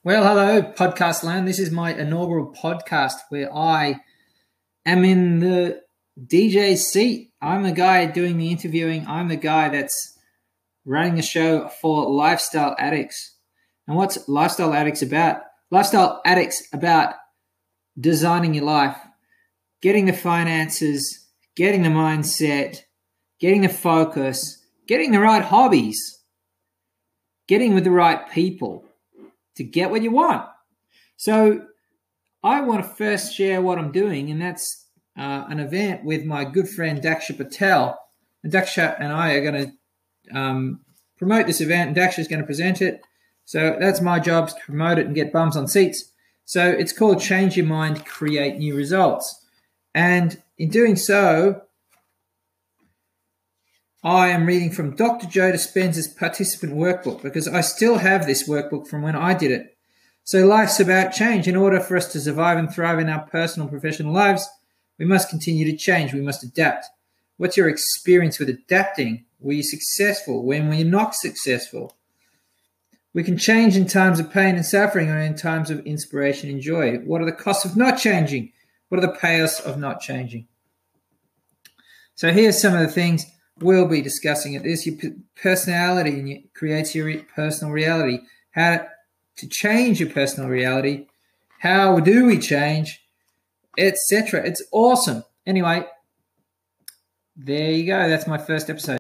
Well, hello, podcast land. This is my inaugural podcast where I am in the DJ seat. I'm the guy doing the interviewing. I'm the guy that's running the show for Lifestyle Addicts. And what's Lifestyle Addicts about? Lifestyle Addicts about designing your life, getting the finances, getting the mindset, getting the focus, getting the right hobbies, getting with the right people to get what you want. So I want to first share what I'm doing, and that's an event with my good friend Daksha Patel. And Daksha and I are going to promote this event, and Daksha is going to present it. So that's my job, to promote it and get bums on seats. So it's called Change Your Mind, Create New Results. And in doing so, I am reading from Dr. Joe Dispenza's participant workbook because I still have this workbook from when I did it. So life's about change. In order for us to survive and thrive in our personal and professional lives, we must continue to change. We must adapt. What's your experience with adapting? Were you successful? When were you not successful? We can change in times of pain and suffering or in times of inspiration and joy. What are the costs of not changing? What are the payoffs of not changing? So here's some of the things we'll be discussing. It is your personality, and it creates your personal reality. How to change your personal reality, how do we change, etc. It's awesome. Anyway, there you go. That's my first episode.